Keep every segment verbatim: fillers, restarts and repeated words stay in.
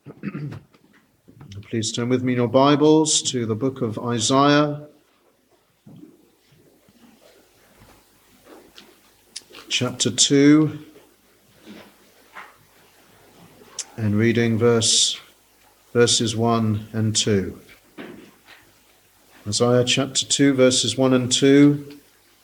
Please turn with me in your Bibles to the book of Isaiah, chapter two, and reading verse verses one and two. Isaiah chapter two, verses one and two.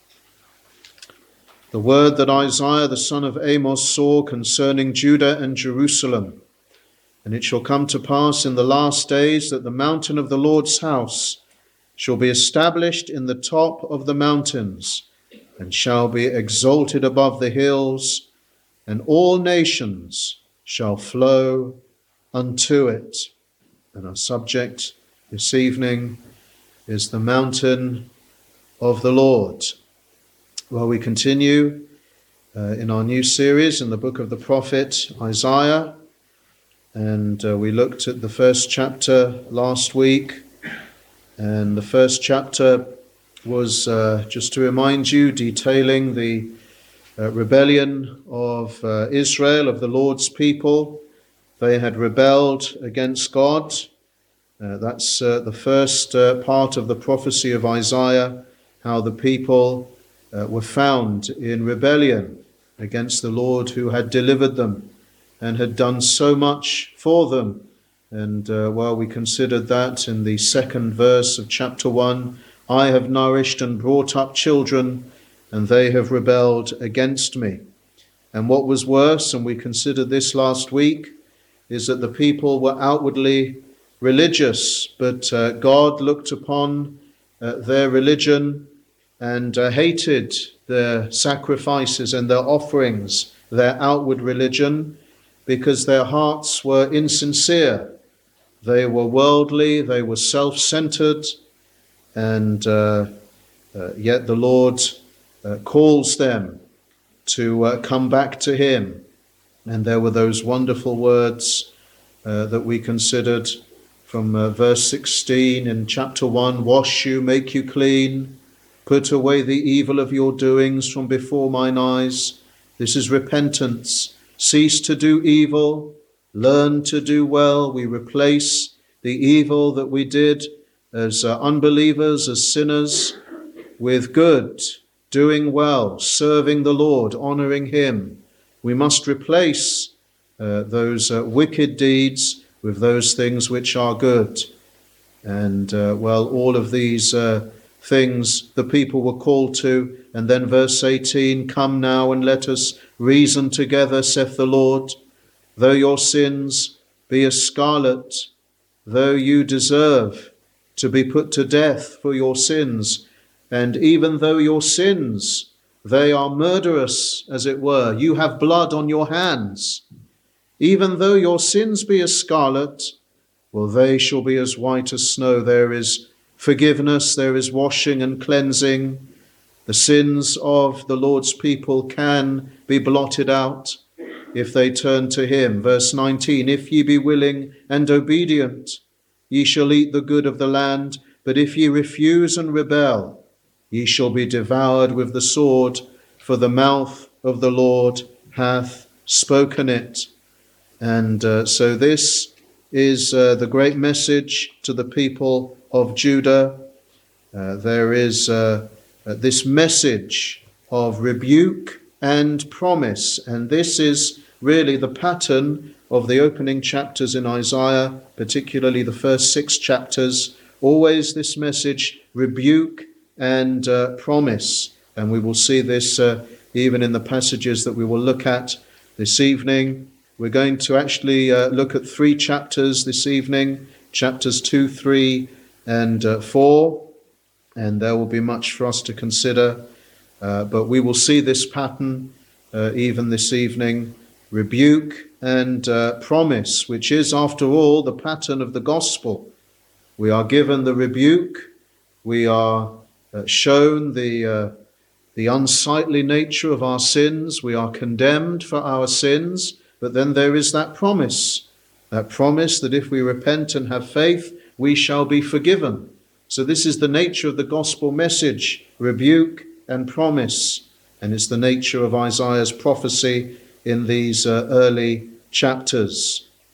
The word that Isaiah the son of Amos saw concerning Judah and Jerusalem. And it shall come to pass in the last days that the mountain of the Lord's house shall be established in the top of the mountains, and shall be exalted above the hills, and all nations shall flow unto it. And our subject this evening is the mountain of the Lord. Well, we continue uh, in our new series in the book of the prophet Isaiah. And uh, we looked at the first chapter last week, and the first chapter was, uh, just to remind you, detailing the uh, rebellion of uh, Israel, of the Lord's people. They had rebelled against God. Uh, that's uh, the first uh, part of the prophecy of Isaiah, how the people uh, were found in rebellion against the Lord who had delivered them and had done so much for them. And uh, while we considered that in the second verse of chapter one, I have nourished and brought up children, and they have rebelled against me. And what was worse, and we considered this last week, is that the people were outwardly religious, but uh, God looked upon uh, their religion and uh, hated their sacrifices and their offerings, their outward religion, because their hearts were insincere. They were worldly, they were self-centered, and uh, uh, yet the Lord uh, calls them to uh, come back to him. And there were those wonderful words uh, that we considered from uh, verse sixteen in chapter one, wash you, make you clean, put away the evil of your doings from before mine eyes. This is repentance. Cease to do evil, learn to do well. We replace the evil that we did as uh, unbelievers, as sinners, with good, doing well, serving the Lord, honoring him. We must replace uh, those uh, wicked deeds with those things which are good. And, uh, well, all of these uh, things the people were called to. And then verse eighteen, come now and let us reason together, saith the Lord. Though your sins be as scarlet, though you deserve to be put to death for your sins, and even though your sins, they are murderous, as it were, you have blood on your hands, even though your sins be as scarlet, well, they shall be as white as snow. There is forgiveness, there is washing and cleansing. The sins of the Lord's people can be blotted out if they turn to him. Verse nineteen, if ye be willing and obedient, ye shall eat the good of the land. But if ye refuse and rebel, ye shall be devoured with the sword, for the mouth of the Lord hath spoken it. And uh, so this is uh, the great message to the people of Judah. Uh, there is uh, uh, this message of rebuke and promise, and this is really the pattern of the opening chapters in Isaiah, particularly the first six chapters. Always this message, rebuke and uh, promise, and we will see this uh, even in the passages that we will look at this evening. We're going to actually uh, look at three chapters this evening, chapters two, three, and uh, four, and there will be much for us to consider, uh, but we will see this pattern uh, even this evening, rebuke and uh, promise, which is, after all, the pattern of the gospel. We are given the rebuke, we are uh, shown the, uh, the unsightly nature of our sins, we are condemned for our sins, but then there is that promise, that promise that if we repent and have faith, we shall be forgiven. So this is the nature of the gospel message, rebuke and promise. And it's the nature of Isaiah's prophecy in these uh, early chapters.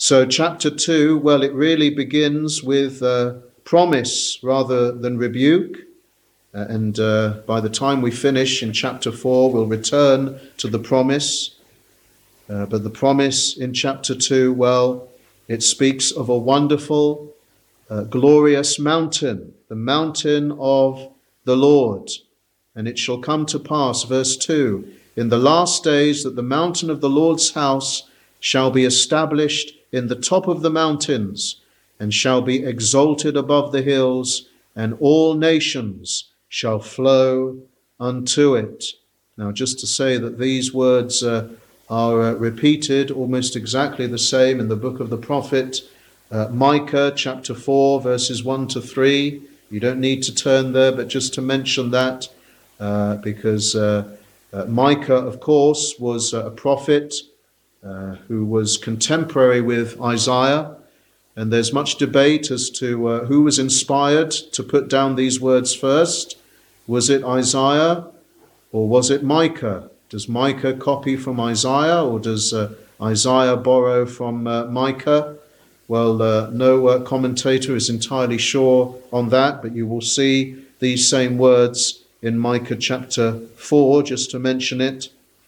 So chapter two, well, it really begins with uh, promise rather than rebuke. Uh, and uh, by the time we finish in chapter four, we'll return to the promise. Uh, but the promise in chapter two, well, it speaks of a wonderful, uh, glorious mountain, the mountain of the Lord. And it shall come to pass, verse two, in the last days that the mountain of the Lord's house shall be established in the top of the mountains, and shall be exalted above the hills, and all nations shall flow unto it. Now, just to say that these words uh, are uh, repeated almost exactly the same in the book of the prophet uh, Micah, chapter four, verses one to three. You don't need to turn there, but just to mention that, uh, because uh, uh, Micah, of course, was uh, a prophet uh, who was contemporary with Isaiah. And there's much debate as to uh, who was inspired to put down these words first. Was it Isaiah or was it Micah? Does Micah copy from Isaiah, or does uh, Isaiah borrow from uh, Micah? Well, uh, no uh, commentator is entirely sure on that, but you will see these same words in Micah chapter four, just to mention it.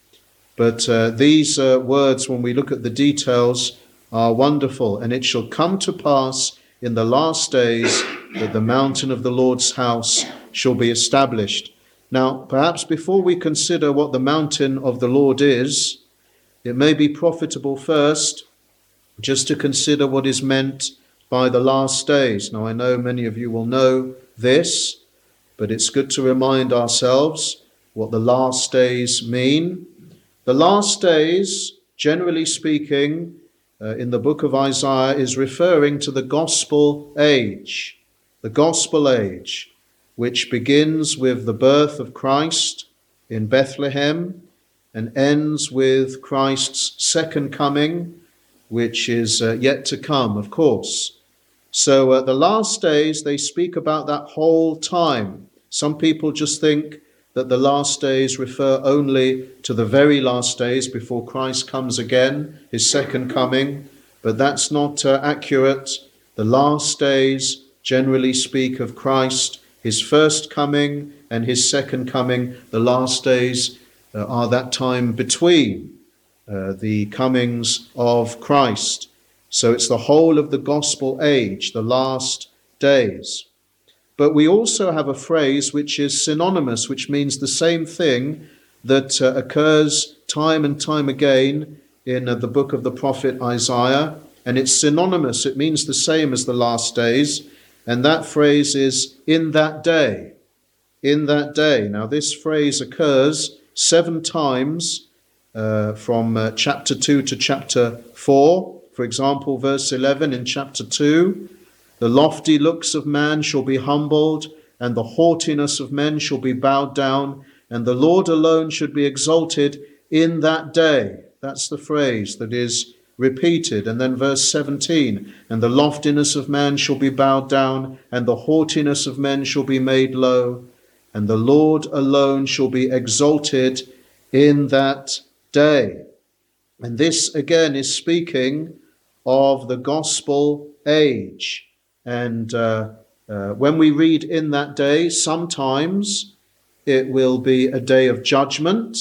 But uh, these uh, words, when we look at the details, are wonderful. And it shall come to pass in the last days that the mountain of the Lord's house shall be established. Now, perhaps before we consider what the mountain of the Lord is, it may be profitable first just to consider what is meant by the last days. Now, I know many of you will know this, but it's good to remind ourselves what the last days mean. The last days, generally speaking, uh, in the book of Isaiah, is referring to the gospel age, the gospel age, which begins with the birth of Christ in Bethlehem and ends with Christ's second coming, which is uh, yet to come, of course. So uh, the last days, they speak about that whole time. Some people just think that the last days refer only to the very last days before Christ comes again, his second coming, but that's not uh, accurate. The last days generally speak of Christ, his first coming and his second coming. The last days uh, are that time between uh, the comings of Christ. So it's the whole of the gospel age, the last days. But we also have a phrase which is synonymous, which means the same thing that uh, occurs time and time again in uh, the book of the prophet Isaiah. And it's synonymous. It means the same as the last days. And that phrase is in that day, in that day. Now, this phrase occurs seven times uh, from uh, chapter two to chapter four. For example, verse eleven in chapter two, the lofty looks of man shall be humbled, and the haughtiness of men shall be bowed down, and the Lord alone should be exalted in that day. That's the phrase that is repeated. And then verse seventeen, and the loftiness of man shall be bowed down, and the haughtiness of men shall be made low, and the Lord alone shall be exalted in that day. And this again is speaking of the gospel age. And uh, uh, when we read in that day, sometimes it will be a day of judgment,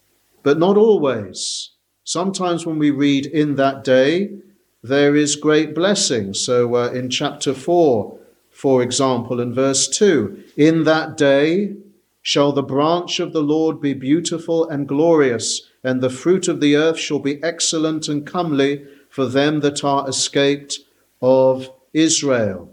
but not always. Sometimes when we read in that day, there is great blessing. So uh, in chapter four, for example, in verse two, in that day shall the branch of the Lord be beautiful and glorious, and the fruit of the earth shall be excellent and comely for them that are escaped of Israel.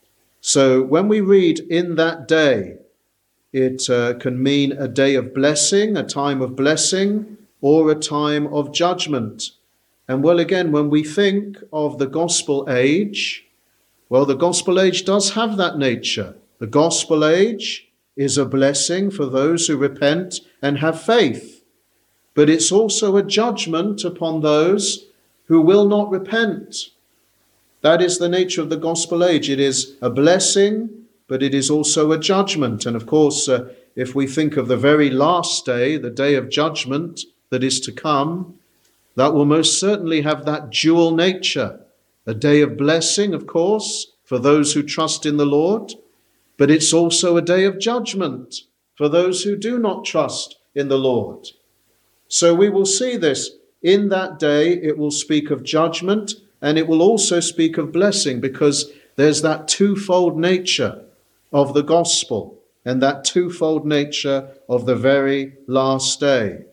So when we read in that day, it uh, can mean a day of blessing, a time of blessing, or a time of judgment. And well, again, when we think of the gospel age, well, the gospel age does have that nature. The gospel age is a blessing for those who repent and have faith. But it's also a judgment upon those who will not repent. That is the nature of the gospel age. It is a blessing, but it is also a judgment. And of course, uh, if we think of the very last day, the day of judgment that is to come, that will most certainly have that dual nature. a day of blessing, of course, for those who trust in the Lord, but it's also a day of judgment for those who do not trust in the Lord. So we will see this. In that day, it will speak of judgment, and it will also speak of blessing, because there's that twofold nature of the gospel and that twofold nature of the very last day.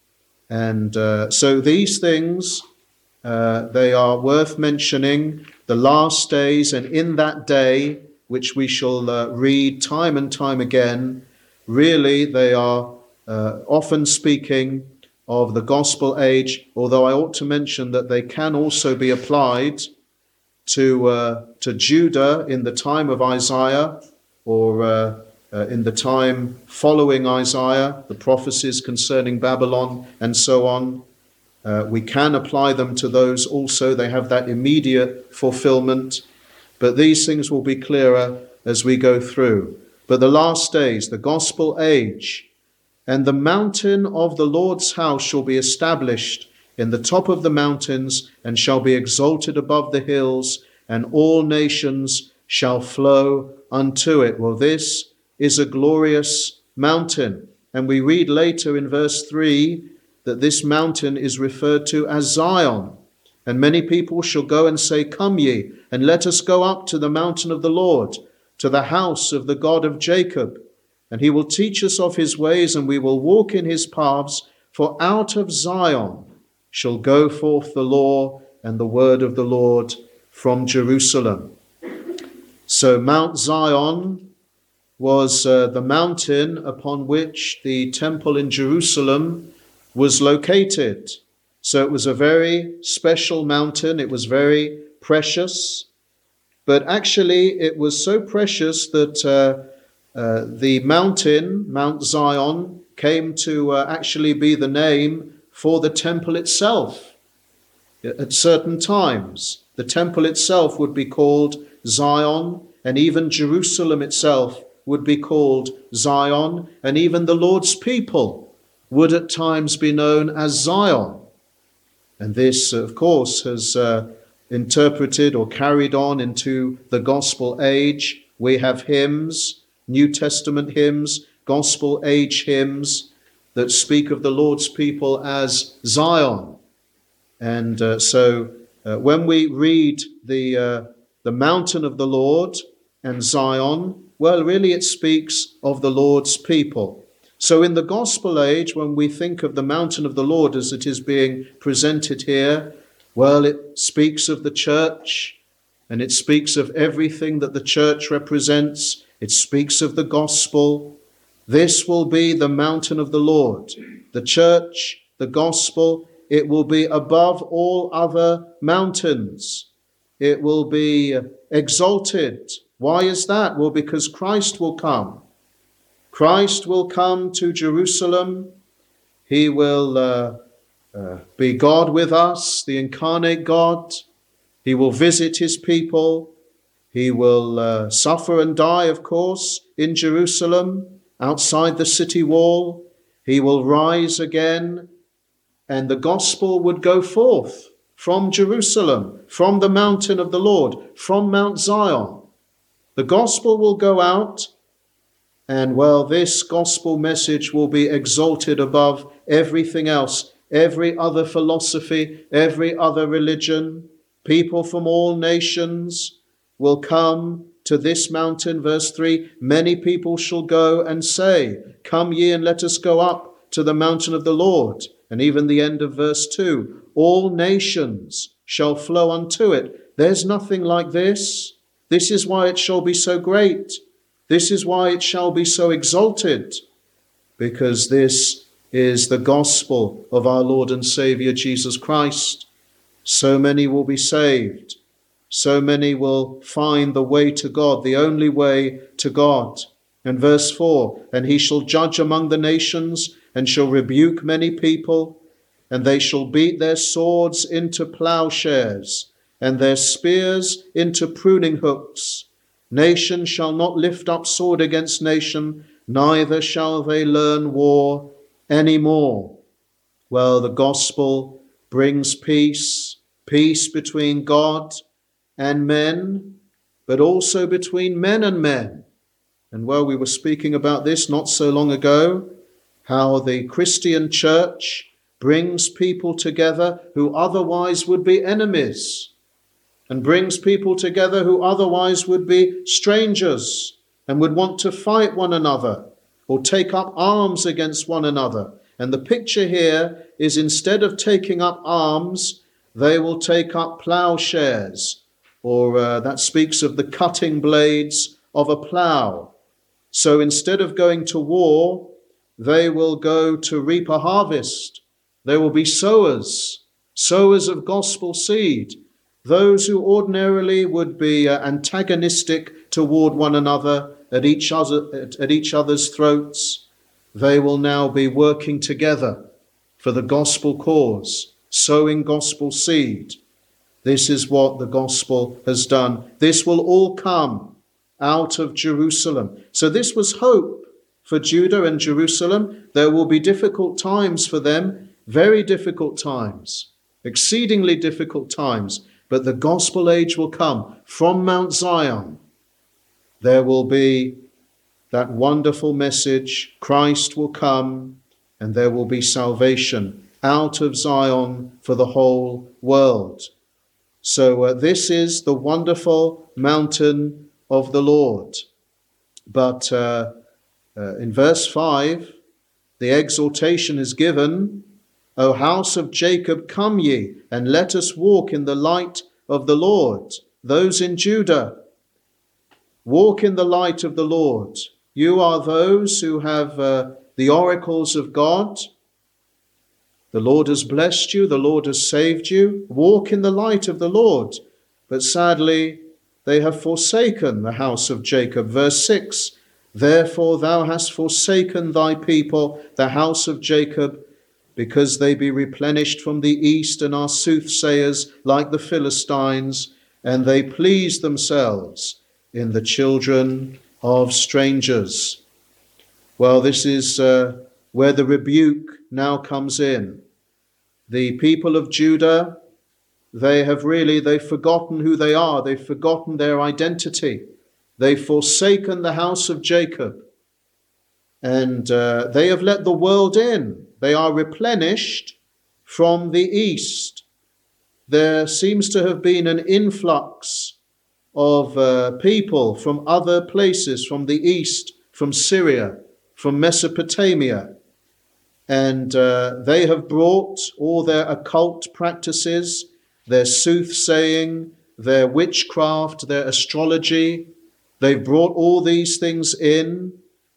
And uh, so these things, uh, they are worth mentioning, the last days, and in that day, which we shall uh, read time and time again, really they are uh, often speaking of the gospel age, although I ought to mention that they can also be applied to uh, to Judah in the time of Isaiah, or uh, uh, in the time following Isaiah, the prophecies concerning Babylon and so on. Uh, we can apply them to those also. They have that immediate fulfillment. But these things will be clearer as we go through. But the last days, the gospel age, and the mountain of the Lord's house shall be established in the top of the mountains, and shall be exalted above the hills, and all nations shall flow unto it. Well, this is a glorious mountain. And we read later in verse three that this mountain is referred to as Zion. And many people shall go and say, Come ye, and let us go up to the mountain of the Lord, to the house of the God of Jacob. And he will teach us of his ways, and we will walk in his paths. For out of Zion shall go forth the law and the word of the Lord from Jerusalem. So Mount Zion was uh, the mountain upon which the temple in Jerusalem was located. So it was a very special mountain. It was very precious. But actually it was so precious that uh, uh, the mountain, Mount Zion, came to uh, actually be the name for the temple itself. At certain times, the temple itself would be called Zion, and even Jerusalem itself would be called Zion, and even the Lord's people would at times be known as Zion. And this, of course, has uh, interpreted or carried on into the gospel age. We have hymns, New Testament hymns, gospel age hymns that speak of the Lord's people as Zion. And uh, so uh, when we read the uh, the mountain of the Lord and Zion, well, really it speaks of the Lord's people. So in the gospel age, when we think of the mountain of the Lord as it is being presented here, well, it speaks of the church, and it speaks of everything that the church represents. It speaks of the gospel. This will be the mountain of the Lord. The church, the gospel, it will be above all other mountains. It will be exalted. Why is that? Well, because Christ will come. Christ will come to Jerusalem. He will uh, uh, be God with us, the incarnate God. He will visit his people. He will uh, suffer and die, of course, in Jerusalem, outside the city wall. He will rise again, and the gospel would go forth from Jerusalem, from the mountain of the Lord, from Mount Zion. The gospel will go out, and well, this gospel message will be exalted above everything else, every other philosophy, every other religion. People from all nations will come to this mountain. Verse three, many people shall go and say, Come ye and let us go up to the mountain of the Lord. And even the end of verse two, all nations shall flow unto it. There's nothing like this. This is why it shall be so great. This is why it shall be so exalted, because this is the gospel of our Lord and Saviour Jesus Christ. So many will be saved. So many will find the way to God, the only way to God. And verse four, and he shall judge among the nations, and shall rebuke many people, and they shall beat their swords into plowshares, and their spears into pruning hooks. Nation shall not lift up sword against nation, neither shall they learn war any more. Well, the gospel brings peace, peace between God and men, but also between men and men. And well, we were speaking about this not so long ago, how the Christian church brings people together who otherwise would be enemies, and brings people together who otherwise would be strangers and would want to fight one another or take up arms against one another. And the picture here is, instead of taking up arms, they will take up plowshares, or uh, that speaks of the cutting blades of a plow. So instead of going to war, they will go to reap a harvest. They will be sowers, sowers of gospel seed. Those who ordinarily would be uh, antagonistic toward one another, at each other, at, at each other's throats, they will now be working together for the gospel cause, sowing gospel seed. This is what the gospel has done. This will all come out of Jerusalem. So this was hope for Judah and Jerusalem. There will be difficult times for them, very difficult times, exceedingly difficult times. But the gospel age will come from Mount Zion. There will be that wonderful message. Christ will come, and there will be salvation out of Zion for the whole world. So uh, this is the wonderful mountain of the Lord. But uh, uh, in verse five, the exhortation is given, O house of Jacob, come ye, and let us walk in the light of the Lord. Those in Judah, walk in the light of the Lord. You are those who have uh, the oracles of God. The Lord has blessed you. The Lord has saved you. Walk in the light of the Lord. But sadly, they have forsaken the house of Jacob. Verse six, therefore thou hast forsaken thy people, the house of Jacob, because they be replenished from the east and are soothsayers like the Philistines, and they please themselves in the children of strangers. Well, this is uh, where the rebuke now comes in. The people of Judah, they have really, they've forgotten who they are. They've forgotten their identity. They've forsaken the house of Jacob. And uh, they have let the world in. They are replenished from the east. There seems to have been an influx of uh, people from other places, from the east, from Syria, from Mesopotamia. And uh, they have brought all their occult practices, their soothsaying, their witchcraft, their astrology. They've brought all these things in.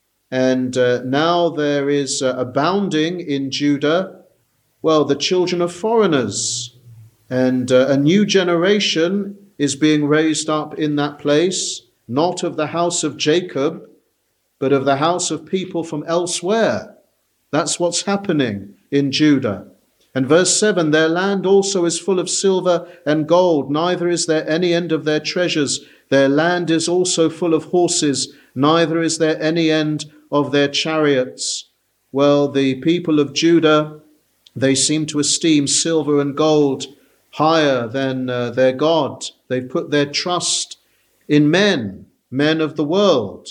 And uh, now there is uh, abounding in Judah, well, the children of foreigners. And uh, a new generation is being raised up in that place, not of the house of Jacob, but of the house of people from elsewhere. That's what's happening in Judah. And verse seven, their land also is full of silver and gold, neither is there any end of their treasures. Their land is also full of horses, neither is there any end of their chariots. Well, the people of Judah, they seem to esteem silver and gold higher than uh, their God. They've put their trust in men, men of the world.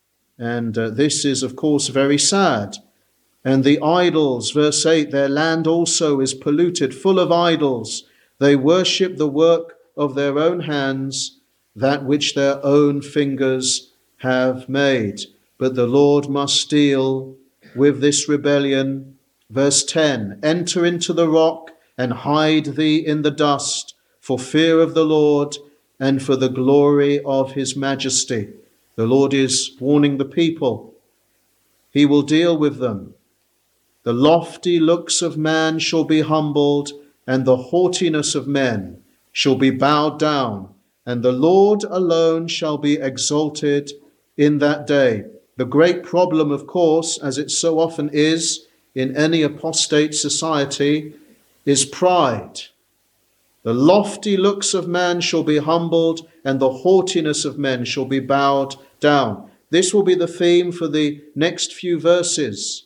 And uh, this is, of course, very sad. And the idols, verse eight, their land also is polluted, full of idols. They worship the work of their own hands, that which their own fingers have made. But the Lord must deal with this rebellion. Verse ten, enter into the rock and hide thee in the dust, for fear of the Lord and for the glory of his majesty. The Lord is warning the people. He will deal with them. The lofty looks of man shall be humbled, and the haughtiness of men shall be bowed down, and the Lord alone shall be exalted in that day. The great problem, of course, as it so often is in any apostate society, is pride. The lofty looks of man shall be humbled, and the haughtiness of men shall be bowed down. This will be the theme for the next few verses.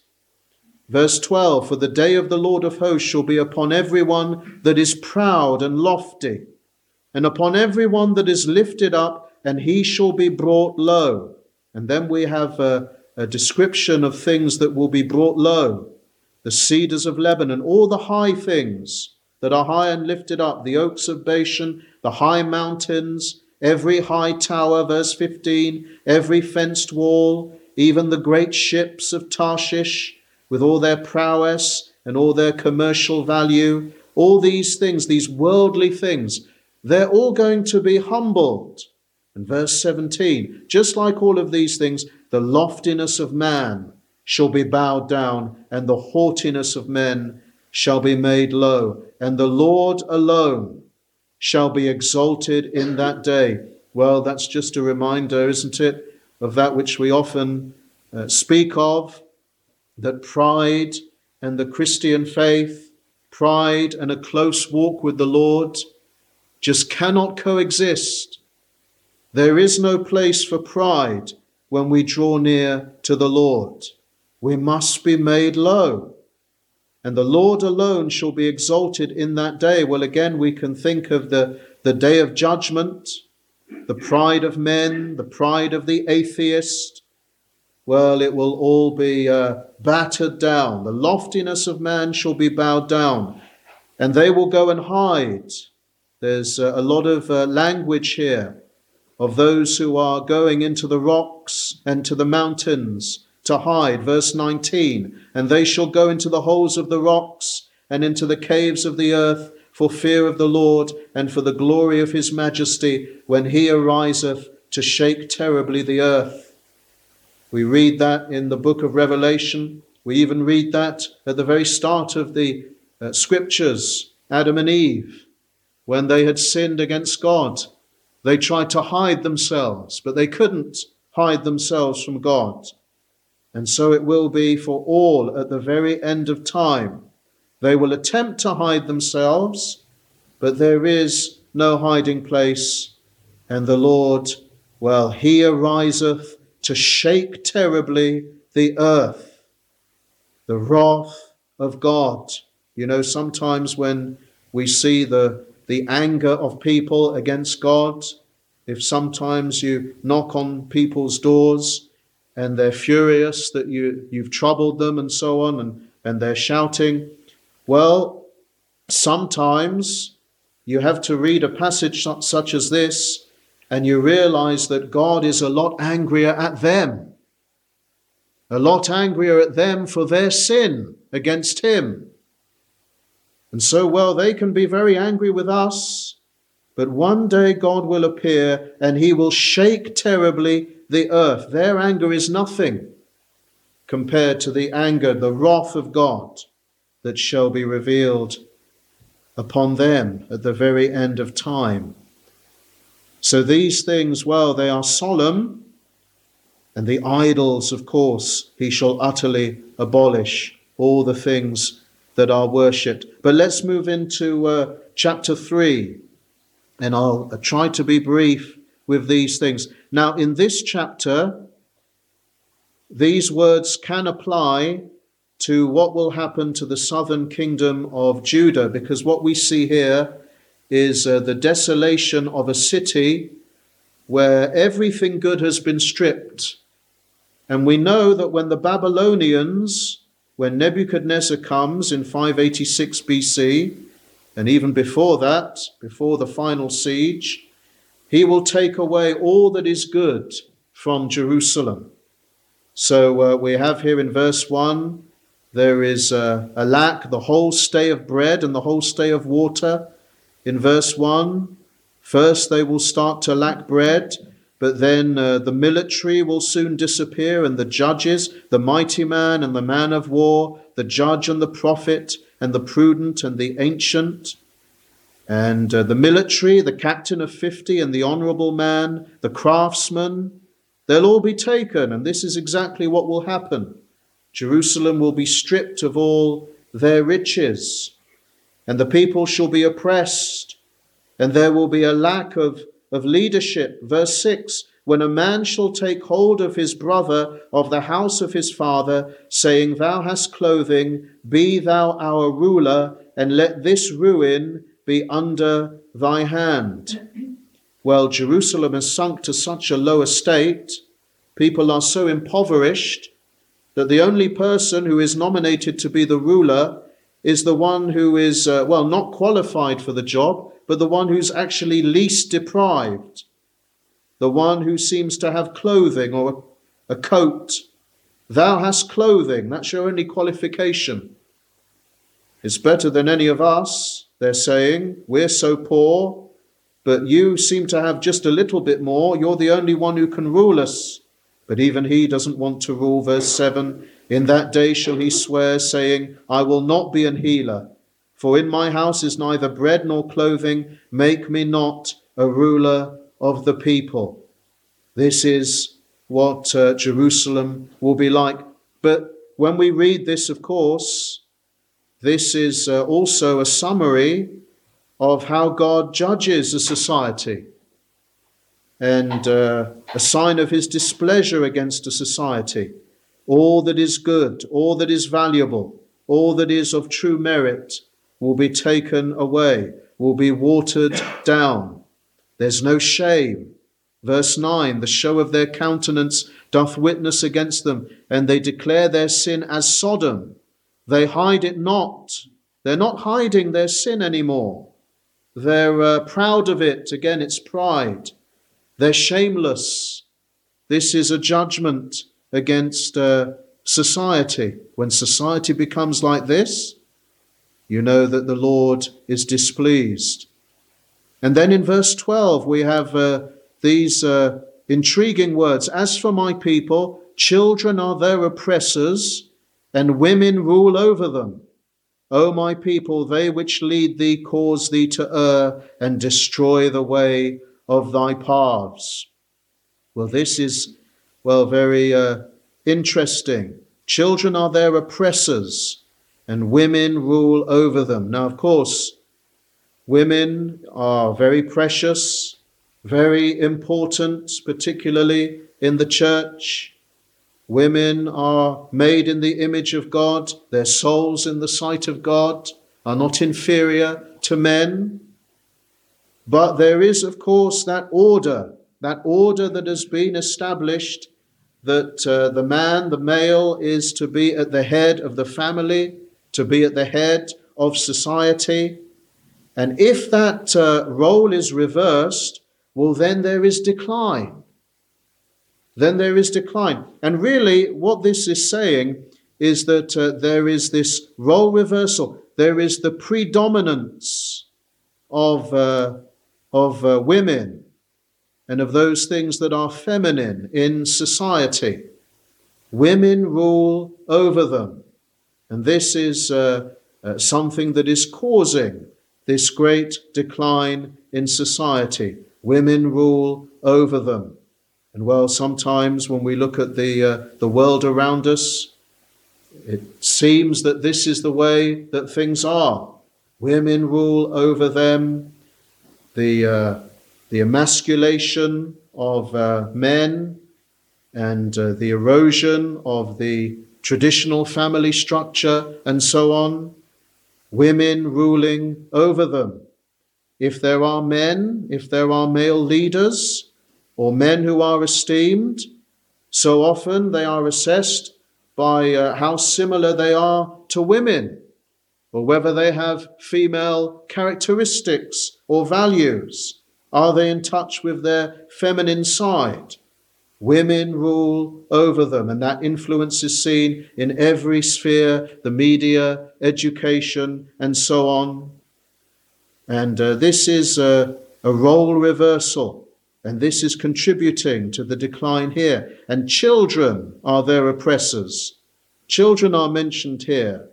Verse twelve, for the day of the Lord of hosts shall be upon everyone that is proud and lofty, and upon every one that is lifted up, and he shall be brought low. And then we have a, a description of things that will be brought low. The cedars of Lebanon, all the high things that are high and lifted up, the oaks of Bashan, the high mountains, every high tower, verse fifteen, every fenced wall, even the great ships of Tarshish, with all their prowess and all their commercial value, all these things, these worldly things, they're all going to be humbled. And verse seventeen, just like all of these things, the loftiness of man shall be bowed down, and the haughtiness of men shall be made low, and the Lord alone shall be exalted in that day. Well, that's just a reminder, isn't it, of that which we often uh, speak of, that pride and the Christian faith, pride and a close walk with the Lord just cannot coexist. There is no place for pride when we draw near to the Lord. We must be made low, and the Lord alone shall be exalted in that day. Well, again, we can think of the, the day of judgment, the pride of men, the pride of the atheist. Well, it will all be uh, battered down. The loftiness of man shall be bowed down, and they will go and hide. There's uh, a lot of uh, language here of those who are going into the rocks and to the mountains to hide. Verse nineteen, and they shall go into the holes of the rocks and into the caves of the earth for fear of the Lord and for the glory of his majesty when he ariseth to shake terribly the earth. We read that in the book of Revelation. We even read that at the very start of the uh, scriptures. Adam and Eve, when they had sinned against God, they tried to hide themselves, but they couldn't hide themselves from God. And so it will be for all at the very end of time. They will attempt to hide themselves, but there is no hiding place. And the Lord, well, he ariseth to shake terribly the earth. The wrath of God. You know, sometimes when we see the, the anger of people against God, if sometimes you knock on people's doors and they're furious that you, you've troubled them and so on, and, and they're shouting, well, sometimes you have to read a passage such as this and you realize that God is a lot angrier at them, a lot angrier at them for their sin against him. And so, well, they can be very angry with us, but one day God will appear and he will shake terribly the earth. Their anger is nothing compared to the anger, the wrath of God that shall be revealed upon them at the very end of time. So these things, well, they are solemn, and the idols, of course, he shall utterly abolish, all the things that are worshipped. But let's move into uh, chapter three, and I'll uh, try to be brief with these things. Now, in this chapter, these words can apply to what will happen to the southern kingdom of Judah, because what we see here is uh, the desolation of a city where everything good has been stripped. And we know that when the Babylonians, when Nebuchadnezzar comes in five eighty-six B C, and even before that, before the final siege, he will take away all that is good from Jerusalem. So uh, we have here in verse one, there is uh, a lack, the whole stay of bread and the whole stay of water. In verse one, first they will start to lack bread, but then uh, the military will soon disappear, and the judges, the mighty man and the man of war, the judge and the prophet, and the prudent and the ancient. And uh, the military, the captain of fifty and the honorable man, the craftsman, they'll all be taken, and this is exactly what will happen. Jerusalem will be stripped of all their riches, and the people shall be oppressed, and there will be a lack of, of leadership. Verse six, when a man shall take hold of his brother of the house of his father, saying, thou hast clothing, be thou our ruler, and let this ruin be under thy hand. Well, Jerusalem has sunk to such a low estate, people are so impoverished, that the only person who is nominated to be the ruler is the one who is, uh, well, not qualified for the job, but the one who's actually least deprived, the one who seems to have clothing or a coat. Thou hast clothing, that's your only qualification. It's better than any of us, they're saying. We're so poor, but you seem to have just a little bit more. You're the only one who can rule us. But even he doesn't want to rule. Verse seven, in that day shall he swear, saying, I will not be an healer, for in my house is neither bread nor clothing. Make me not a ruler of the people. This is what uh, Jerusalem will be like. But when we read this, of course, this is uh, also a summary of how God judges a society, and uh, a sign of his displeasure against a society. All that is good, all that is valuable, all that is of true merit will be taken away, will be watered down. There's no shame. Verse nine, the show of their countenance doth witness against them, and they declare their sin as Sodom. They hide it not. They're not hiding their sin anymore. They're uh, proud of it. Again, it's pride. They're shameless. This is a judgment against uh, society. When society becomes like this, you know that the Lord is displeased. And then in verse twelve, we have uh, these uh, intriguing words. As for my people, children are their oppressors, and women rule over them. O my people, they which lead thee cause thee to err, and destroy the way of thy paths. Well, this is, well, very uh, interesting. Children are their oppressors, and women rule over them. Now, of course, women are very precious, very important, particularly in the church. Women are made in the image of God. Their souls in the sight of God are not inferior to men. But there is, of course, that order, that order that has been established, that uh, the man, the male, is to be at the head of the family, to be at the head of society. And if that uh, role is reversed, well, then there is decline. Then there is decline. And really, what this is saying is that uh, there is this role reversal. There is the predominance of uh, of uh, women and of those things that are feminine in society. Women rule over them. And this is uh, uh, something that is causing this great decline in society. Women rule over them. And well, sometimes when we look at the uh, the world around us, it seems that this is the way that things are. Women rule over them. The uh, the emasculation of uh, men and uh, the erosion of the traditional family structure and so on. Women ruling over them. If there are men, if there are male leaders, or men who are esteemed, so often they are assessed by uh, how similar they are to women, or whether they have female characteristics or values. Are they in touch with their feminine side? Women rule over them, and that influence is seen in every sphere, the media, education, and so on. And uh, this is a, a role reversal. And this is contributing to the decline here. And children are their oppressors. Children are mentioned here.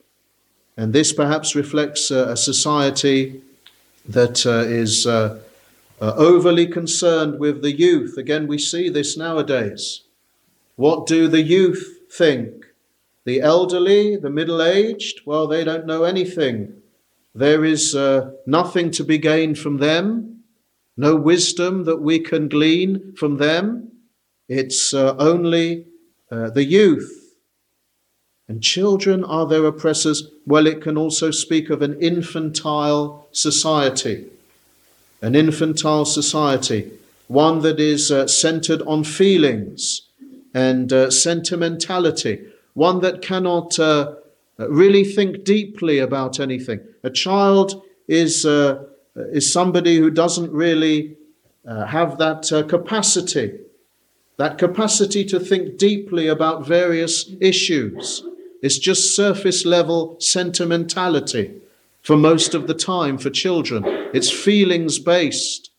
And this perhaps reflects a, a society that uh, is uh, uh, overly concerned with the youth. Again, we see this nowadays. What do the youth think? The elderly, the middle-aged, well, they don't know anything. There is uh, nothing to be gained from them. No wisdom that we can glean from them. It's uh, only uh, the youth. And children are their oppressors. Well, it can also speak of an infantile society. An infantile society, one that is uh, centered on feelings and uh, sentimentality, one that cannot uh, really think deeply about anything. A child is, uh, is somebody who doesn't really uh, have that uh, capacity, that capacity to think deeply about various issues. It's just surface level sentimentality for most of the time for children. It's feelings based.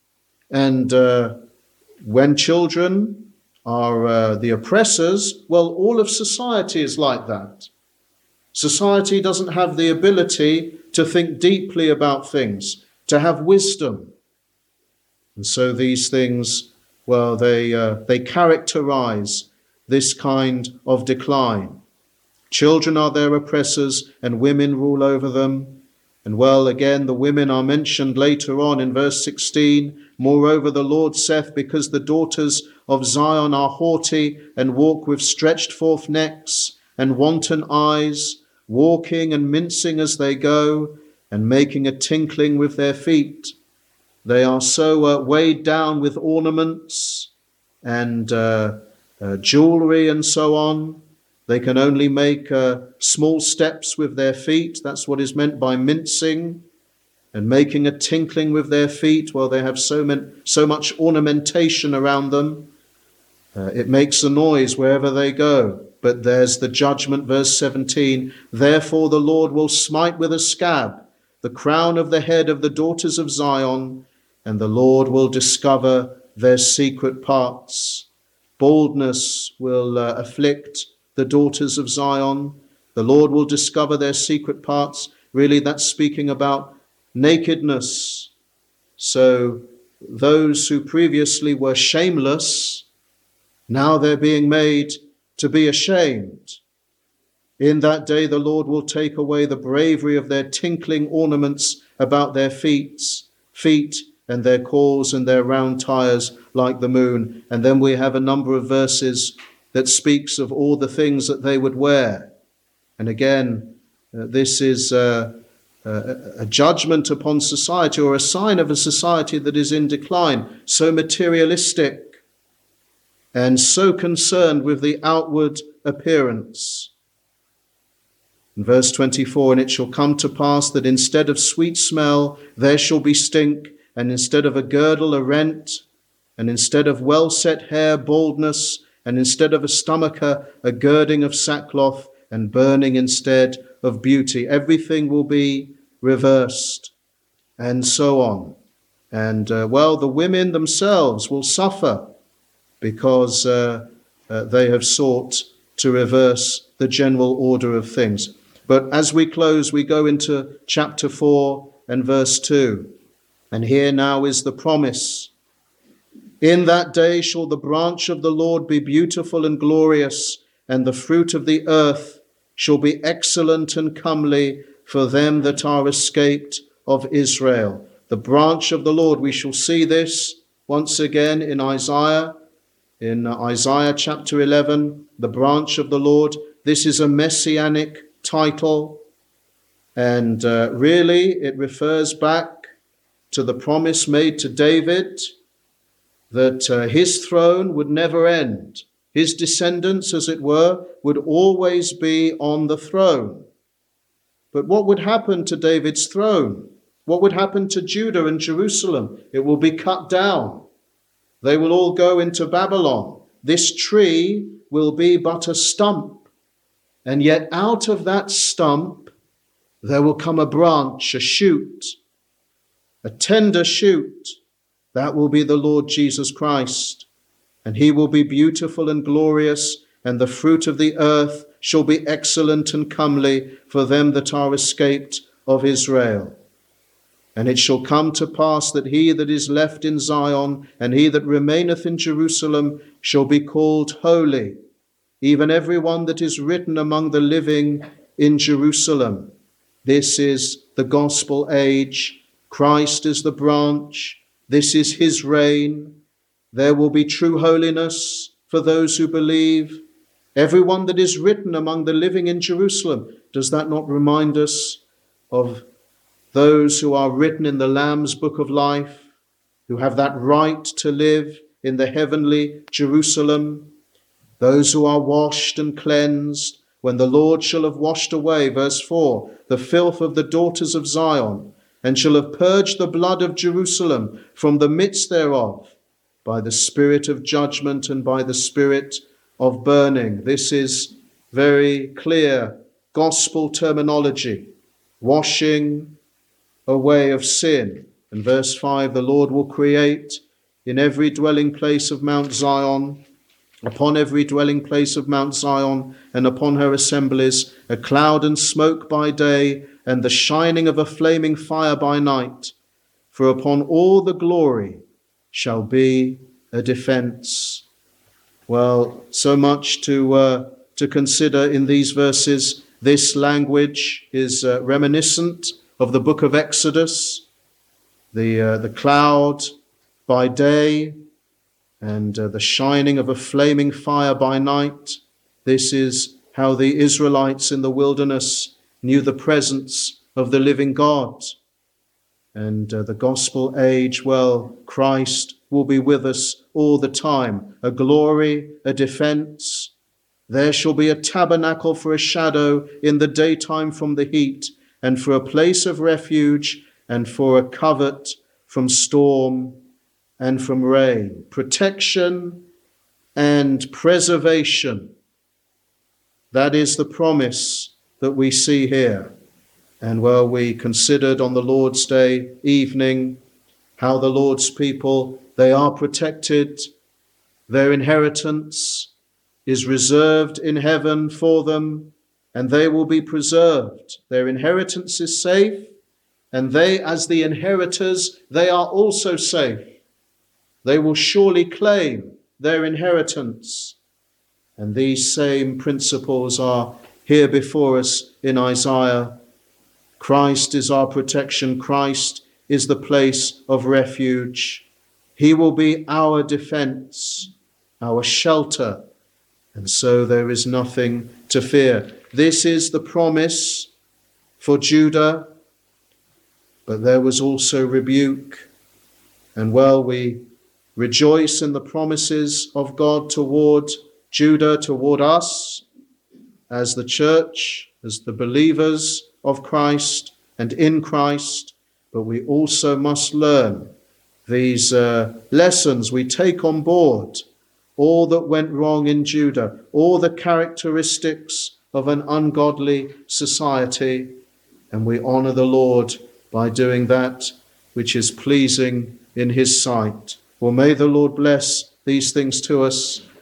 And uh, when children are uh, the oppressors, well, all of society is like that. Society doesn't have the ability to think deeply about things, to have wisdom. And so these things, well, they, uh, they characterize this kind of decline. Children are their oppressors, and women rule over them. And well, again, the women are mentioned later on in verse sixteen. Moreover, the Lord saith, because the daughters of Zion are haughty, and walk with stretched forth necks, and wanton eyes, walking and mincing as they go, and making a tinkling with their feet. They are so uh, weighed down with ornaments and uh, uh, jewelry and so on. They can only make uh, small steps with their feet. That's what is meant by mincing and making a tinkling with their feet. Well, they have so, many, so much ornamentation around them. Uh, it makes a noise wherever they go. But there's the judgment, verse seventeen. Therefore the Lord will smite with a scab the crown of the head of the daughters of Zion, and the Lord will discover their secret parts. Baldness will uh, afflict the daughters of Zion. The Lord will discover their secret parts. Really, that's speaking about nakedness. So those who previously were shameless, now they're being made to be ashamed. In that day, the Lord will take away the bravery of their tinkling ornaments about their feet, feet and their cords and their round tires like the moon. And then we have a number of verses that speaks of all the things that they would wear. And again, uh, this is uh, uh, a judgment upon society, or a sign of a society that is in decline, so materialistic and so concerned with the outward appearance. In verse twenty-four, and it shall come to pass that instead of sweet smell, there shall be stink, and instead of a girdle, a rent, and instead of well-set hair, baldness, and instead of a stomacher, a girding of sackcloth, and burning instead of beauty. Everything will be reversed, and so on. And, uh, well, the women themselves will suffer because uh, uh, they have sought to reverse the general order of things. But as we close, we go into chapter four and verse two. And here now is the promise. In that day shall the branch of the Lord be beautiful and glorious, and the fruit of the earth shall be excellent and comely for them that are escaped of Israel. The branch of the Lord, we shall see this once again in Isaiah, in Isaiah chapter eleven, the branch of the Lord. This is a messianic title, and uh, really it refers back to the promise made to David that uh, his throne would never end. His descendants, as it were, would always be on the throne. But what would happen to David's throne? What would happen to Judah and Jerusalem? It will be cut down. They will all go into Babylon. This tree will be but a stump. And yet out of that stump, there will come a branch, a shoot, a tender shoot. That will be the Lord Jesus Christ. And he will be beautiful and glorious, and the fruit of the earth shall be excellent and comely for them that are escaped of Israel. And it shall come to pass that he that is left in Zion and he that remaineth in Jerusalem shall be called holy, even every one that is written among the living in Jerusalem. This is the gospel age. Christ is the branch. This is his reign. There will be true holiness for those who believe. everyone that is written among the living in Jerusalem. Does that not remind us of those who are written in the Lamb's book of life, who have that right to live in the heavenly Jerusalem? Those who are washed and cleansed, when the Lord shall have washed away, verse four, the filth of the daughters of Zion, and shall have purged the blood of Jerusalem from the midst thereof, by the spirit of judgment and by the spirit of burning. This is very clear gospel terminology, washing away of sin. And verse five, the Lord will create in every dwelling place of Mount Zion, upon every dwelling place of Mount Zion, and upon her assemblies, a cloud and smoke by day, and the shining of a flaming fire by night. For upon all the glory shall be a defense. Well, so much to uh, to consider in these verses. This language is uh, reminiscent of the book of Exodus, the uh, the cloud by day and uh, the shining of a flaming fire by night. This is how the Israelites in the wilderness knew the presence of the living God. And uh, the gospel age, well, Christ will be with us all the time. A glory, a defense. There shall be a tabernacle for a shadow in the daytime from the heat, and for a place of refuge, and for a covert from storm and from rain. Protection and preservation. That is the promise that we see here. And well, we considered on the Lord's Day evening how the Lord's people, they are protected. Their inheritance is reserved in heaven for them, and they will be preserved. Their inheritance is safe, and they, as the inheritors, they are also safe. They will surely claim their inheritance. And these same principles are here before us in Isaiah. Christ is our protection. Christ is the place of refuge. He will be our defense, our shelter, and so there is nothing to fear. This is the promise for Judah, but there was also rebuke. And well, we rejoice in the promises of God toward Judah, toward us, as the church, as the believers of Christ and in Christ, but we also must learn these uh, lessons. We take on board all that went wrong in Judah, all the characteristics of an ungodly society, and we honor the Lord by doing that which is pleasing in his sight. Well, may the Lord bless these things to us,